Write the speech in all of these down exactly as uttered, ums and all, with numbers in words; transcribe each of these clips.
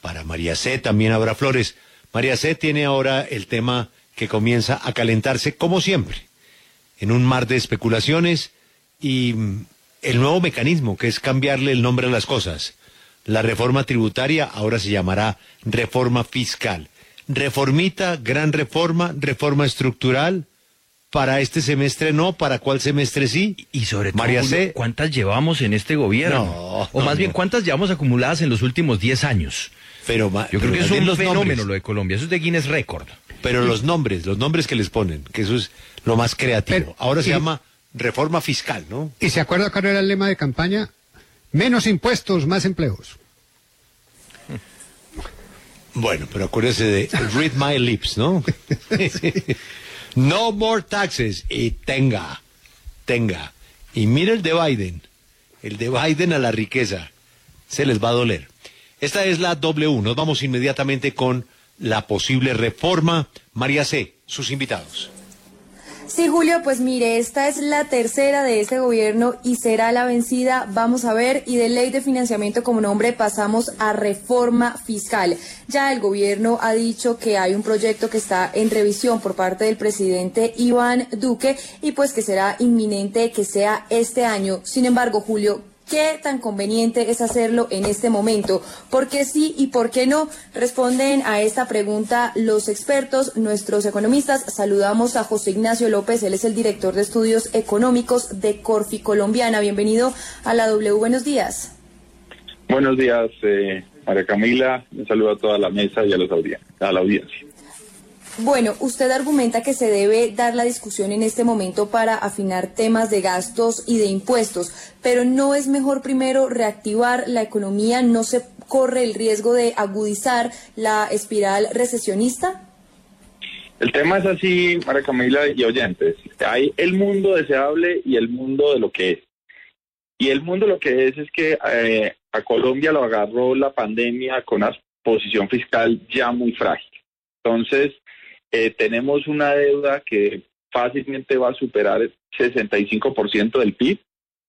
para María C. también habrá flores. María C. tiene ahora el tema que comienza a calentarse, como siempre, en un mar de especulaciones y el nuevo mecanismo, que es cambiarle el nombre a las cosas. La reforma tributaria ahora se llamará reforma fiscal. Reformita, gran reforma, reforma estructural. Para este semestre no, ¿para cuál semestre sí? Y sobre todo, María Julio, C. ¿cuántas llevamos en este gobierno? No, o más no, bien, no. ¿cuántas llevamos acumuladas en los últimos diez años? Pero, ma- Yo creo pero que más es bien un los fenómeno nombres. lo de Colombia, eso es de Guinness Record. Pero los nombres, los nombres que les ponen, que eso es lo más creativo. Pero, Ahora se y- llama reforma fiscal, ¿no? ¿Y se acuerda cuál era el lema de campaña? Menos impuestos, más empleos. Bueno, pero acuérdese de read my lips, ¿no? No more taxes. Y tenga, tenga. Y mire el de Biden, el de Biden a la riqueza. Se les va a doler. Esta es la W. Nos vamos inmediatamente con la posible reforma. María C., sus invitados. Sí, Julio, pues mire, esta es la tercera de este gobierno y será la vencida, vamos a ver, y de ley de financiamiento como nombre pasamos a reforma fiscal. Ya el gobierno ha dicho que hay un proyecto que está en revisión por parte del presidente Iván Duque y pues que será inminente que sea este año. Sin embargo, Julio, ¿qué tan conveniente es hacerlo en este momento? ¿Por qué sí y por qué no? Responden a esta pregunta los expertos, nuestros economistas. Saludamos a José Ignacio López, él es el director de estudios económicos de Corfi Colombiana. Bienvenido a la W, buenos días. Buenos días, eh, María Camila. Un saludo a toda la mesa y a, los audien- a la audiencia. Bueno, usted argumenta que se debe dar la discusión en este momento para afinar temas de gastos y de impuestos, pero ¿no es mejor primero reactivar la economía? ¿No se corre el riesgo de agudizar la espiral recesionista? El tema es así, María Camila y oyentes. Hay el mundo deseable y el mundo de lo que es. Y el mundo lo que es es que eh, a Colombia lo agarró la pandemia con una posición fiscal ya muy frágil. Entonces, eh, tenemos una deuda que fácilmente va a superar el sesenta y cinco por ciento del P I B.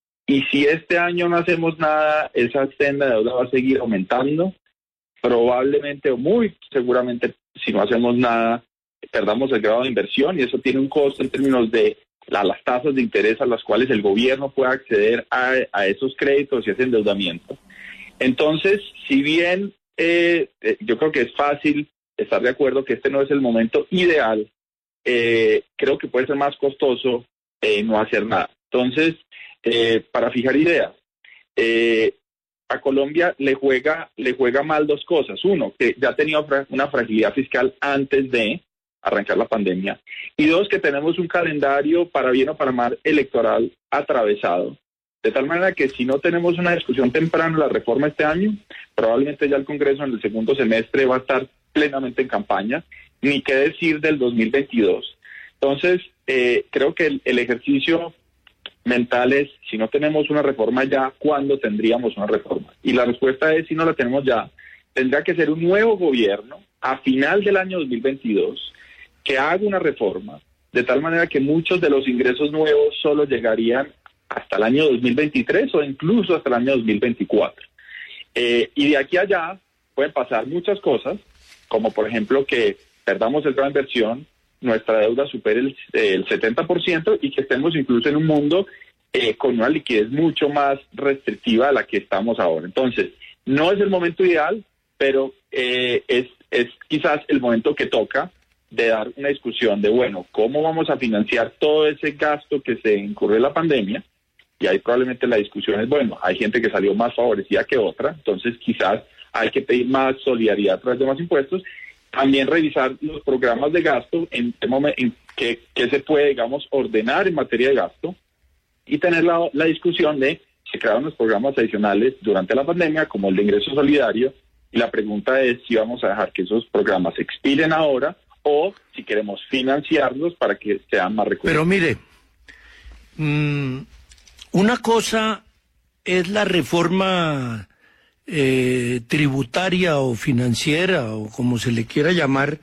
Y si este año no hacemos nada, esa senda de deuda va a seguir aumentando. Probablemente o muy seguramente, si no hacemos nada, perdamos el grado de inversión y eso tiene un costo en términos de la, las tasas de interés a las cuales el gobierno puede acceder a, a esos créditos y ese endeudamiento. Entonces, si bien eh, eh, yo creo que es fácil estar de acuerdo que este no es el momento ideal, eh, creo que puede ser más costoso eh, no hacer nada. Entonces, eh, para fijar ideas, eh, a Colombia le juega, le juega mal dos cosas. Uno, que ya tenía una fragilidad fiscal antes de arrancar la pandemia. Y dos, que tenemos un calendario, para bien o para mal, electoral atravesado. De tal manera que si no tenemos una discusión temprana de la reforma este año, probablemente ya el Congreso en el segundo semestre va a estar plenamente en campaña, ni qué decir del dos mil veintidós. Entonces, eh, creo que el, el ejercicio mental es, si no tenemos una reforma ya, ¿cuándo tendríamos una reforma? Y la respuesta es, si no la tenemos ya, tendrá que ser un nuevo gobierno a final del año dos mil veintidós que haga una reforma, de tal manera que muchos de los ingresos nuevos solo llegarían hasta el año dos mil veintitrés o incluso hasta el año dos mil veinticuatro. Eh, y de aquí a allá pueden pasar muchas cosas, como por ejemplo que perdamos el grado de inversión, nuestra deuda supere el, eh, el setenta por ciento y que estemos incluso en un mundo eh, con una liquidez mucho más restrictiva de la que estamos ahora. Entonces, no es el momento ideal, pero eh, es, es quizás el momento que toca de dar una discusión de, bueno, ¿cómo vamos a financiar todo ese gasto que se incurrió en la pandemia? Y ahí probablemente la discusión es, bueno, hay gente que salió más favorecida que otra, entonces quizás hay que pedir más solidaridad a través de más impuestos. También revisar los programas de gasto, en qué momento, en qué, qué se puede, digamos, ordenar en materia de gasto, y tener la, la discusión de si crearon los programas adicionales durante la pandemia, como el de ingreso solidario, y la pregunta es si vamos a dejar que esos programas expiren ahora, o si queremos financiarlos para que sean más recursos. Pero mire, mmm, una cosa es la reforma eh, tributaria o financiera, o como se le quiera llamar,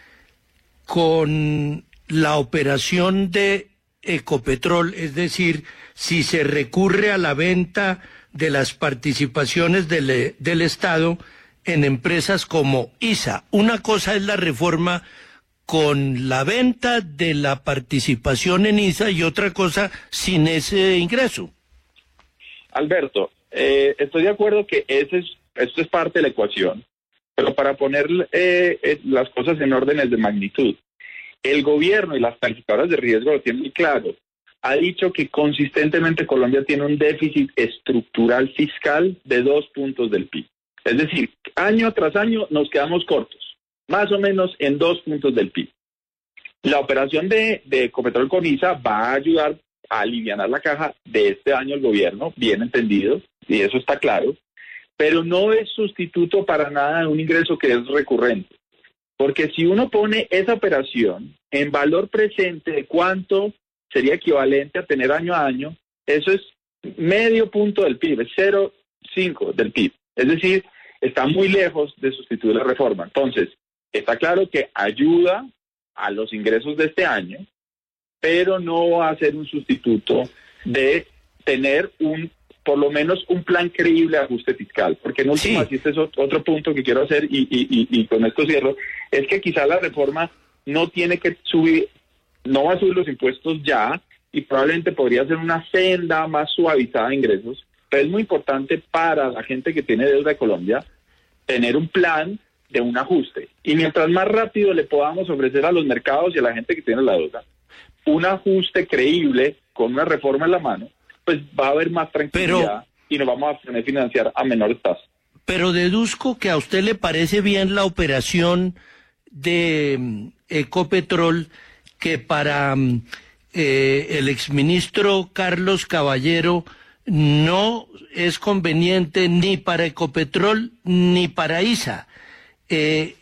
con la operación de Ecopetrol, es decir, si se recurre a la venta de las participaciones del, del Estado en empresas como ISA. Una cosa es la reforma con la venta de la participación en ISA y otra cosa sin ese ingreso. Alberto, eh, estoy de acuerdo que ese es, esto es parte de la ecuación, pero para poner eh, eh, las cosas en órdenes de magnitud, el gobierno y las calificadoras de riesgo lo tienen muy claro. Ha dicho que consistentemente Colombia tiene un déficit estructural fiscal de dos puntos del P I B. Es decir, año tras año nos quedamos cortos, más o menos en dos puntos del P I B. La operación de, de Ecopetrol con ISA va a ayudar a alivianar la caja de este año el gobierno, bien entendido, y eso está claro, pero no es sustituto para nada de un ingreso que es recurrente. Porque si uno pone esa operación en valor presente de cuánto sería equivalente a tener año a año, eso es medio punto del P I B, cero punto cinco del P I B. Es decir, está muy lejos de sustituir la reforma. Entonces, está claro que ayuda a los ingresos de este año, pero no va a ser un sustituto de tener un, por lo menos un plan creíble de ajuste fiscal. Porque en última, sí. Este es otro punto que quiero hacer y, y, y, y con esto cierro, es que quizá la reforma no tiene que subir, no va a subir los impuestos ya y probablemente podría ser una senda más suavizada de ingresos, pero es muy importante para la gente que tiene deuda de Colombia tener un plan de un ajuste. Y mientras más rápido le podamos ofrecer a los mercados y a la gente que tiene la deuda un ajuste creíble con una reforma en la mano, pues va a haber más tranquilidad pero, y nos vamos a poder financiar a menores tasas. Pero deduzco que a usted le parece bien la operación de Ecopetrol, que para eh, el exministro Carlos Caballero no es conveniente ni para Ecopetrol ni para ISA. Eh,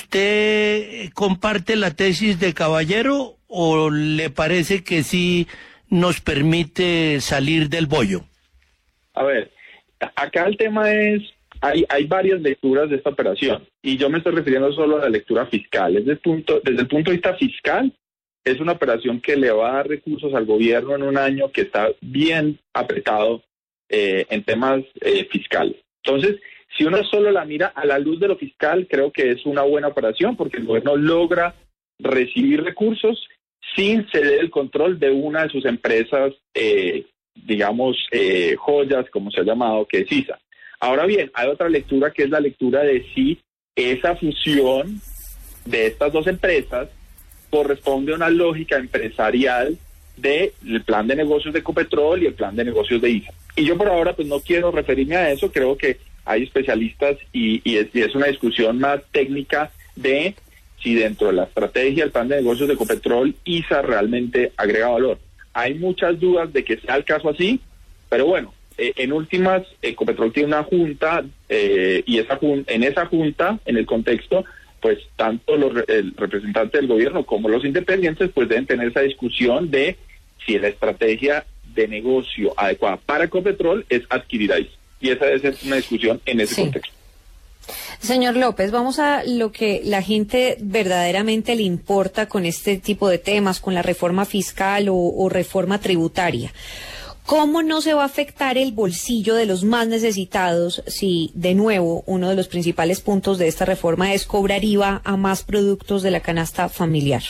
¿Usted comparte la tesis de Caballero o le parece que sí nos permite salir del bollo? A ver, acá el tema es, hay, hay varias lecturas de esta operación y yo me estoy refiriendo solo a la lectura fiscal. Desde el punto, desde el punto de vista fiscal, es una operación que le va a dar recursos al gobierno en un año que está bien apretado eh, en temas eh, fiscales. Entonces, si uno solo la mira a la luz de lo fiscal, creo que es una buena operación porque el gobierno logra recibir recursos sin ceder el control de una de sus empresas, eh, digamos, eh, joyas, como se ha llamado, que es ISA. Ahora bien, hay otra lectura que es la lectura de si esa fusión de estas dos empresas corresponde a una lógica empresarial del plan de negocios de Ecopetrol y el plan de negocios de ISA. Y yo por ahora pues no quiero referirme a eso, creo que hay especialistas y, y, es, y es una discusión más técnica de si dentro de la estrategia del plan de negocios de Ecopetrol ISA realmente agrega valor. Hay muchas dudas de que sea el caso así, pero bueno, eh, en últimas Ecopetrol tiene una junta eh, y esa jun- en esa junta, en el contexto, pues tanto los re- el representante del gobierno como los independientes pues deben tener esa discusión de si la estrategia de negocio adecuada para Ecopetrol es adquirir a ISA. Y esa debe ser una discusión en ese sí. contexto. Señor López, vamos a lo que la gente verdaderamente le importa con este tipo de temas, con la reforma fiscal o, o reforma tributaria. ¿Cómo no se va a afectar el bolsillo de los más necesitados si, de nuevo, uno de los principales puntos de esta reforma es cobrar I V A a más productos de la canasta familiar?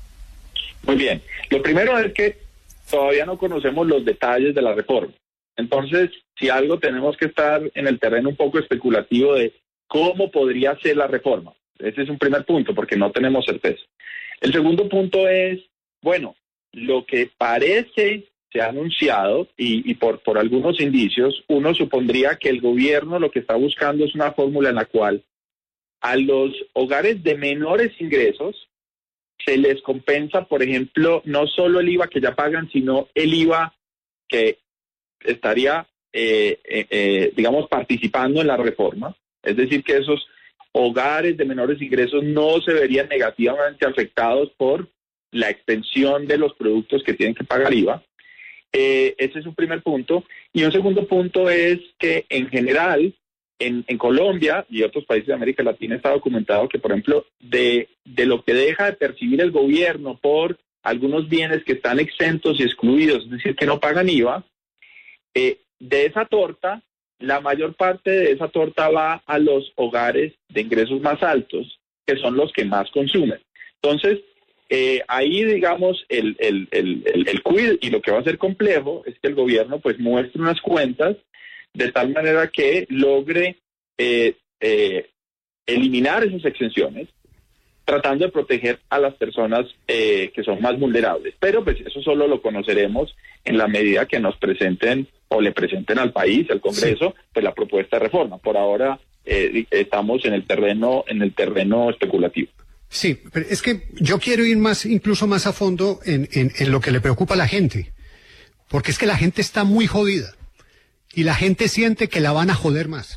Muy bien. Lo primero es que todavía no conocemos los detalles de la reforma. Entonces, si algo tenemos que estar en el terreno un poco especulativo de cómo podría ser la reforma. Ese es un primer punto, porque no tenemos certeza. El segundo punto es, bueno, lo que parece se ha anunciado y, y por, por algunos indicios, uno supondría que el gobierno lo que está buscando es una fórmula en la cual a los hogares de menores ingresos se les compensa, por ejemplo, no solo el I V A que ya pagan, sino el I V A que estaría, eh, eh, eh, digamos, participando en la reforma. Es decir, que esos hogares de menores ingresos no se verían negativamente afectados por la extensión de los productos que tienen que pagar I V A. Eh, ese es un primer punto. Y un segundo punto es que, en general, en, en Colombia y otros países de América Latina está documentado que, por ejemplo, de, de lo que deja de percibir el gobierno por algunos bienes que están exentos y excluidos, es decir, que no pagan I V A, eh, de esa torta, la mayor parte de esa torta va a los hogares de ingresos más altos, que son los que más consumen. Entonces, eh, ahí, digamos, el, el, el, el, el quid, y lo que va a ser complejo es que el gobierno pues muestre unas cuentas de tal manera que logre eh, eh, eliminar esas exenciones, tratando de proteger a las personas eh, que son más vulnerables. Pero pues eso solo lo conoceremos en la medida que nos presenten o le presenten al país, al Congreso, sí. pues la propuesta de reforma. Por ahora eh, estamos en el terreno, en el terreno especulativo. Sí, pero es que yo quiero ir más, incluso más a fondo en, en, en lo que le preocupa a la gente. Porque es que la gente está muy jodida. Y la gente siente que la van a joder más.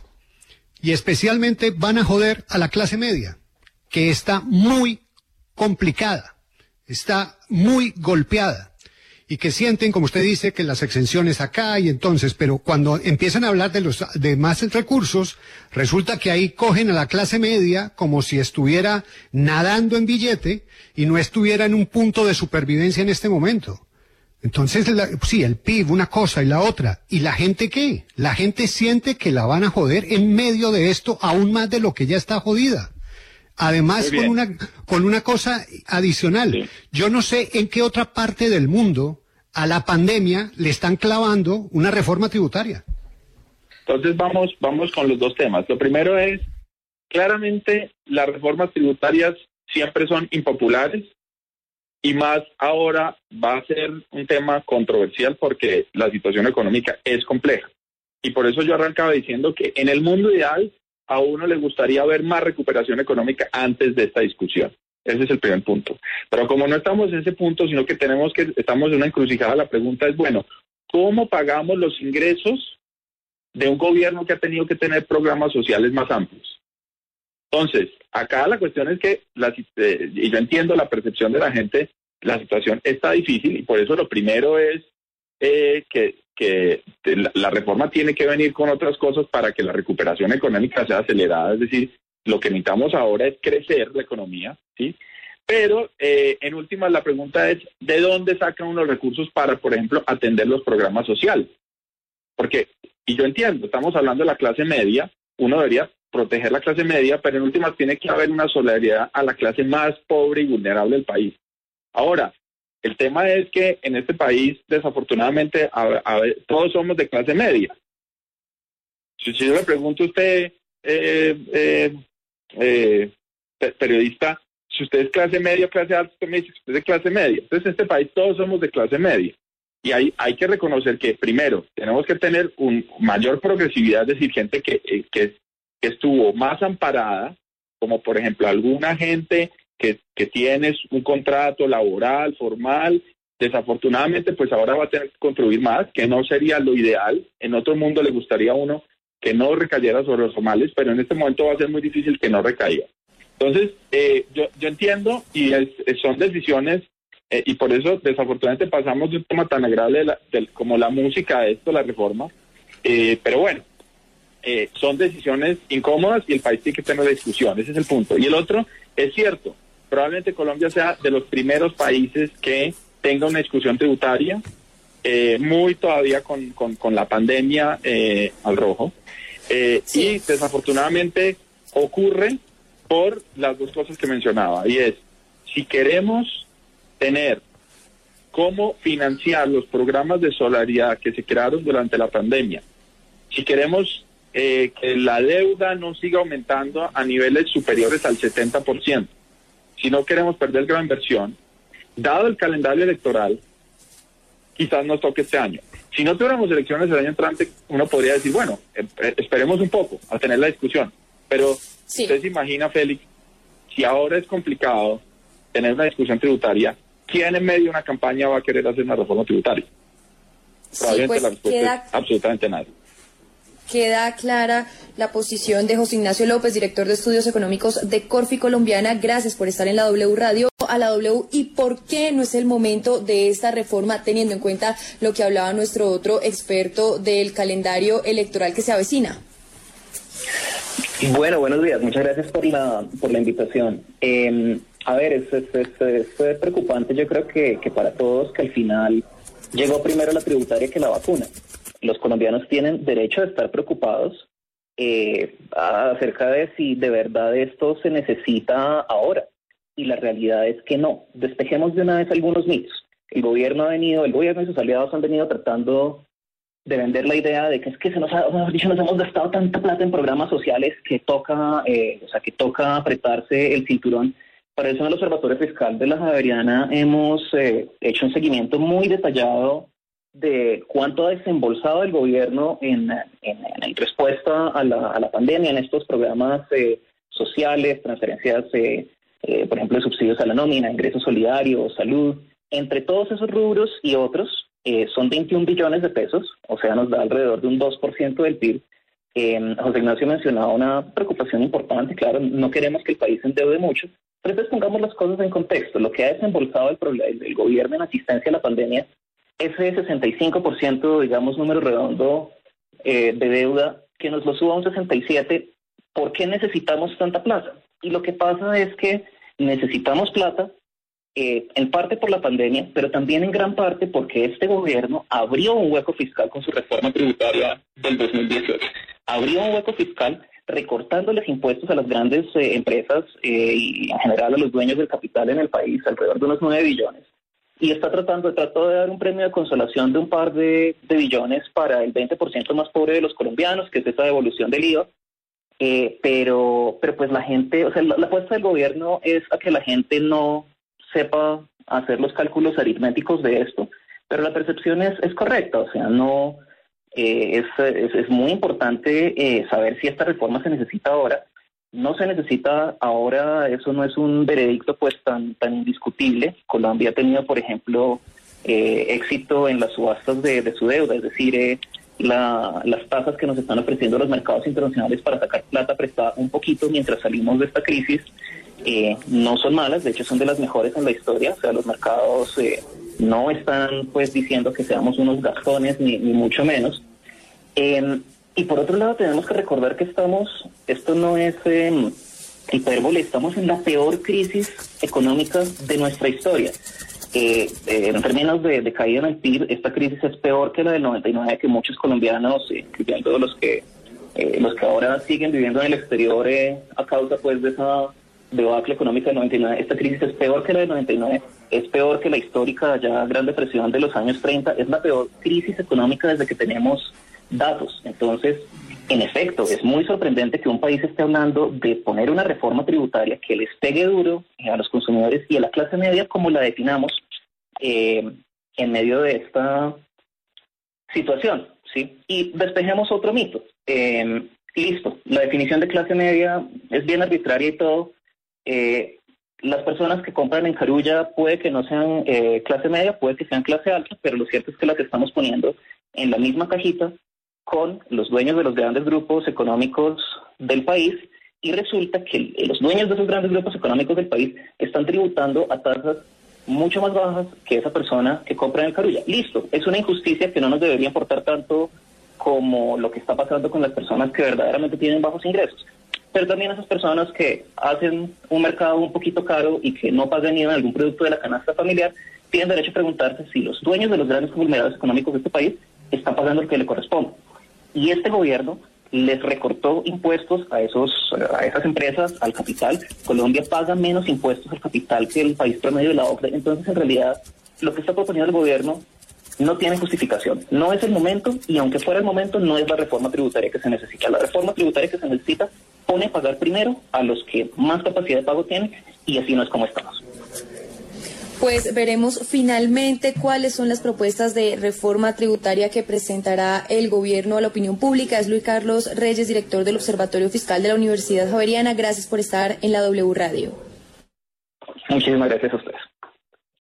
Y especialmente van a joder a la clase media, que está muy complicada, está muy golpeada, y que sienten, como usted dice, que las exenciones acá y entonces, pero cuando empiezan a hablar de los de más recursos, resulta que ahí cogen a la clase media como si estuviera nadando en billete y no estuviera en un punto de supervivencia en este momento. Entonces, la, sí, el P I B, una cosa y la otra. ¿Y la gente qué? La gente siente que la van a joder en medio de esto aún más de lo que ya está jodida. Además, con una, con una cosa adicional. Sí. Yo no sé en qué otra parte del mundo a la pandemia le están clavando una reforma tributaria. Entonces vamos, vamos con los dos temas. Lo primero es, claramente las reformas tributarias siempre son impopulares y más ahora va a ser un tema controversial porque la situación económica es compleja. Y por eso yo arrancaba diciendo que en el mundo ideal a uno le gustaría ver más recuperación económica antes de esta discusión. Ese es el primer punto. Pero como no estamos en ese punto, sino que tenemos que, estamos en una encrucijada, la pregunta es, bueno, ¿cómo pagamos los ingresos de un gobierno que ha tenido que tener programas sociales más amplios? Entonces, acá la cuestión es que, la, eh, y yo entiendo la percepción de la gente, la situación está difícil y por eso lo primero es eh, que, que la, la reforma tiene que venir con otras cosas para que la recuperación económica sea acelerada, es decir, lo que necesitamos ahora es crecer la economía, ¿sí? Pero, eh, en últimas, la pregunta es, ¿de dónde sacan unos recursos para, por ejemplo, atender los programas sociales? Porque, y yo entiendo, estamos hablando de la clase media, uno debería proteger la clase media, pero en últimas tiene que haber una solidaridad a la clase más pobre y vulnerable del país. Ahora, el tema es que en este país, desafortunadamente, a, a, todos somos de clase media. Si, si yo le pregunto a usted, eh, eh, eh, periodista, si usted es clase media o clase alta, usted me dice que usted es de clase media. Entonces, en este país todos somos de clase media. Y hay, hay que reconocer que, primero, tenemos que tener una mayor progresividad, es decir, gente que, que, que estuvo más amparada, como por ejemplo alguna gente que, que tiene un contrato laboral, formal, desafortunadamente pues ahora va a tener que contribuir más, que no sería lo ideal. En otro mundo le gustaría a uno que no recayera sobre los formales, pero en este momento va a ser muy difícil que no recaiga. Entonces, eh, yo, yo entiendo y es, son decisiones eh, y por eso desafortunadamente pasamos de un tema tan agradable de la, de, como la música de esto, la reforma, eh, pero bueno, eh, son decisiones incómodas y el país tiene que tener la discusión, ese es el punto. Y el otro, es cierto, probablemente Colombia sea de los primeros países que tenga una discusión tributaria, eh, muy todavía con, con, con la pandemia eh, al rojo, eh, sí. Y desafortunadamente ocurre por las dos cosas que mencionaba, y es, si queremos tener cómo financiar los programas de solidaridad que se crearon durante la pandemia, si queremos eh, que la deuda no siga aumentando a niveles superiores al setenta por ciento, si no queremos perder gran inversión, dado el calendario electoral, quizás nos toque este año. Si no tuviéramos elecciones el año entrante, uno podría decir, bueno, eh, esperemos un poco a tener la discusión, pero sí. Usted se imagina, Félix, si ahora es complicado tener una discusión tributaria, ¿quién en medio de una campaña va a querer hacer una reforma tributaria? Probablemente sí, pues, la respuesta queda, es absolutamente nadie. Queda clara la posición de José Ignacio López, director de Estudios Económicos de Corfi Colombiana. Gracias por estar en la W Radio, a la W. ¿Y por qué no es el momento de esta reforma, teniendo en cuenta lo que hablaba nuestro otro experto del calendario electoral que se avecina? Bueno, buenos días. Muchas gracias por la por la invitación. Eh, a ver, esto es, es, es, es preocupante. Yo creo que, que para todos que al final llegó primero la tributaria que la vacuna. los colombianos tienen derecho a estar preocupados eh, acerca de si de verdad esto se necesita ahora. Y la realidad es que no. Despejemos de una vez algunos mitos. El gobierno ha venido, el gobierno y sus aliados han venido tratando de vender la idea de que es que se nos ha, mejor dicho, nos hemos gastado tanta plata en programas sociales que toca, eh, o sea, que toca apretarse el cinturón. Para eso en el Observatorio Fiscal de la Javeriana hemos eh, hecho un seguimiento muy detallado de cuánto ha desembolsado el gobierno en, en, en respuesta a la, a la pandemia, en estos programas eh, sociales, transferencias, eh, eh, por ejemplo, de subsidios a la nómina, ingresos solidarios, salud. Entre todos esos rubros y otros, eh, son veintiún billones de pesos, o sea, nos da alrededor de un dos por ciento del P I B. Eh, José Ignacio mencionaba una preocupación importante, claro, no queremos que el país se endeude mucho, pero entonces pongamos las cosas en contexto. Lo que ha desembolsado el, el, el gobierno en asistencia a la pandemia, ese sesenta y cinco por ciento, digamos, número redondo eh, de deuda, que nos lo suba a un sesenta y siete por ciento, ¿por qué necesitamos tanta plata? Y lo que pasa es que necesitamos plata, eh, en parte por la pandemia, pero también en gran parte porque este gobierno abrió un hueco fiscal con su reforma tributaria del dos mil dieciocho. Abrió un hueco fiscal recortándoles impuestos a las grandes eh, empresas eh, y en general a los dueños del capital en el país, alrededor de unos nueve billones. Y está tratando, trató de dar un premio de consolación de un par de, de billones para el veinte por ciento más pobre de los colombianos, que es esa devolución del I V A. Eh, pero, pero pues la gente, o sea, la, la apuesta del gobierno es a que la gente no sepa hacer los cálculos aritméticos de esto, pero la percepción es, es correcta, o sea, no eh, es, es, es muy importante eh, saber si esta reforma se necesita ahora. No se necesita ahora, eso no es un veredicto pues tan, tan indiscutible. Colombia ha tenido, por ejemplo, eh, éxito en las subastas de, de su deuda, es decir, eh, la, las tasas que nos están ofreciendo los mercados internacionales para sacar plata prestada un poquito mientras salimos de esta crisis eh, no son malas, de hecho son de las mejores en la historia. O sea, los mercados eh, no están pues diciendo que seamos unos gastones ni, ni mucho menos. Eh, y por otro lado tenemos que recordar que estamos, esto no es eh, hipérbole, estamos en la peor crisis económica de nuestra historia. Eh, eh, en términos de, de caída en el P I B, esta crisis es peor que la del noventa y nueve, que muchos colombianos, eh, incluyendo los que eh, los que ahora siguen viviendo en el exterior eh, a causa pues de esa debacle económica del noventa y nueve, esta crisis es peor que la del noventa y nueve, es peor que la histórica ya Gran Depresión de los años treinta, es la peor crisis económica desde que tenemos datos. Entonces, en efecto, es muy sorprendente que un país esté hablando de poner una reforma tributaria que les pegue duro a los consumidores y a la clase media, como la definamos, eh, en medio de esta situación, ¿sí? Y despejemos otro mito. Eh, listo, la definición de clase media es bien arbitraria y todo. Eh, las personas que compran en Carulla puede que no sean eh, clase media, puede que sean clase alta, pero lo cierto es que las estamos poniendo en la misma cajita con los dueños de los grandes grupos económicos del país, y resulta que los dueños de esos grandes grupos económicos del país están tributando a tasas mucho más bajas que esa persona que compra en el Carulla. Listo, es una injusticia que no nos debería importar tanto como lo que está pasando con las personas que verdaderamente tienen bajos ingresos. Pero también esas personas que hacen un mercado un poquito caro y que no pagan ni en algún producto de la canasta familiar, tienen derecho a preguntarse si los dueños de los grandes conglomerados económicos de este país están pagando lo que le corresponde. Y este gobierno les recortó impuestos a esos a esas empresas, al capital. Colombia paga menos impuestos al capital que el país promedio de la O C D E. Entonces, en realidad, lo que está proponiendo el gobierno no tiene justificación. No es el momento, y aunque fuera el momento, no es la reforma tributaria que se necesita. La reforma tributaria que se necesita pone a pagar primero a los que más capacidad de pago tienen, y así no es como estamos. Pues veremos finalmente cuáles son las propuestas de reforma tributaria que presentará el gobierno a la opinión pública. Es Luis Carlos Reyes, director del Observatorio Fiscal de la Universidad Javeriana. Gracias por estar en la W Radio. Muchísimas gracias a usted.